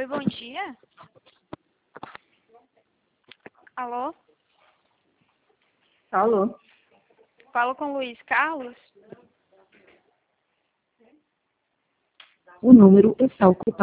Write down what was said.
Oi, bom dia. Alô? Alô? Falo com o Luiz Carlos? O número está ocupado.